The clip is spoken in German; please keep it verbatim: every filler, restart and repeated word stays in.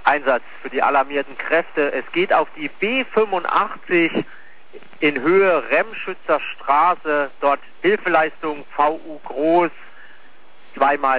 Einsatz für die alarmierten Kräfte. Es geht auf die B fünfundachtzig in Höhe Remschützer Straße. Dort Hilfeleistung V U groß. Zweimal